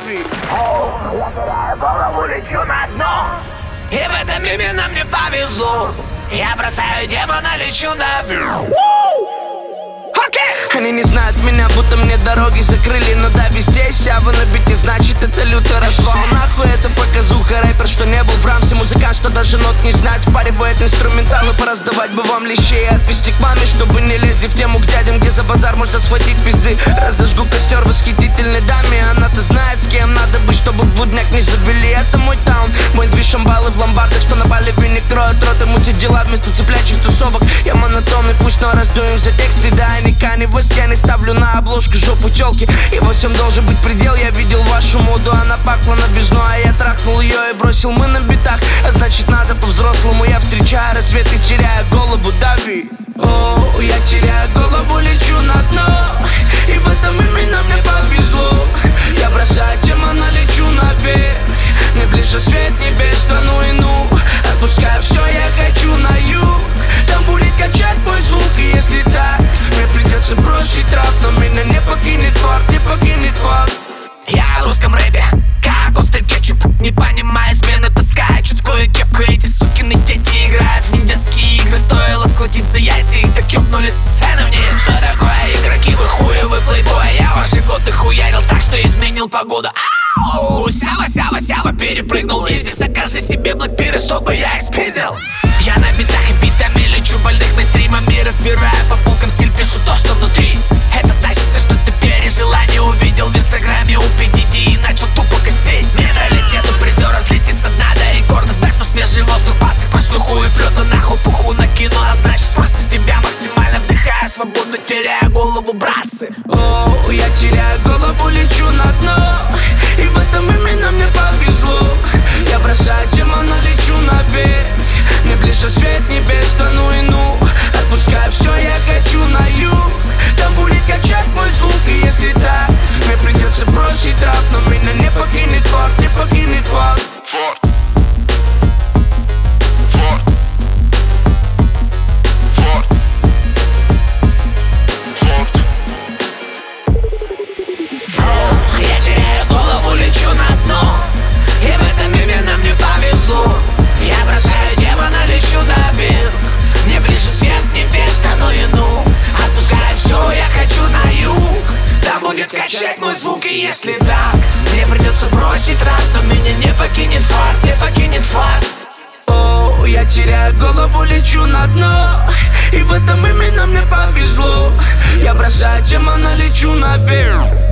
Дави. Я теряю голову, лечу на дно, и в этом именно мне повезло. Я бросаю демона, лечу наверх. Они не знают меня, будто мне дороги закрыли. Но Дави здесь, а вы на бите, значит это лютый развал. Нахуй это показуха, рэпер, что не был в рамсе. Музыкант, что даже нот не знать, впаривает инструменталы. Пораздавать бы вам лещей и отвезти к маме, чтобы не лезли в тему к дядям, где за базар можно схватить пизды. Разожгу костер восхитительной даме, она-то знает, с кем надо быть, чтобы в блудняк не завели. Это мой таун, мой движ, амбалы в ломбардах, что на Бали не кроют роты, мутят дела вместо цеплячих тусовок. Я монотонный, пусть, но раздуем за тексты, да, и его стены ставлю на обложку жопу тёлки. И во всем должен быть предел. Я видел вашу моду, она пахла новизной, а я трахнул ее и бросил мы на битах. А значит надо по-взрослому. Я встречаю рассвет и теряю голову. Дави. О, я теряю голову, лечу на дно, и в этом именно мне повезло. Я бросаю демона, лечу наверх. Мне ближе свет небес, да ну и ну. Отпускаю все, я хочу на юг. Там будет качать мой звук, и если так, мне придется бросить рэп, но меня не покинет факт, не покинет факт. Я в русском рэпе, как острый кетчуп, не понимая смены, таскаю чуткую кепку. Эти сукины дети играют в недетские игры. Стоило схватить за яйца, и так ёбнули сцены мне. Что такое игроки, вы хуевы плейбой? Я ваши годы хуярил так, что изменил погоду. Ау! Сява, перепрыгнул изи. Закажи себе блэкпиры, чтобы я их спиздил. Я на битах и битами лечу больных мейнстримами, разбираю по полкам стиль, пишу то, что внутри. Это значит, что ты пережила, не увидел в инстаграме у PDD и начал тупо косить. Менталитет у призера слетит со дна до рекордов. Вдохну свежий воздух, пацак пошлю хуй, плету нахуй пуху накину. А значит, спросим с тебя максимально, вдыхаю свободу, теряю голову, братцы. О, я теряю голову, лечу на дно, и в этом именно мне повезло. Я бросаю демона, лечу наверх. Мне ближе свет небес, да ну и ну. Отпускаю все, я хочу на юг. Там будет качать мой звук, и если так, мне придется бросить рэп, но меня не покинет факт, не покинет факт. Я теряю голову, лечу на дно, и в этом именно мне повезло. Я бросаю демона, лечу наверх. Мне ближе свет небес, да ну и ну. Отпускаю все, я хочу на юг. Там будет качать мой звук, и если так, мне придется бросить рэп, но меня не покинет факт, не покинет факт. О, я теряю голову, лечу на дно, и в этом именно мне повезло. Я бросаю демона, лечу наверх.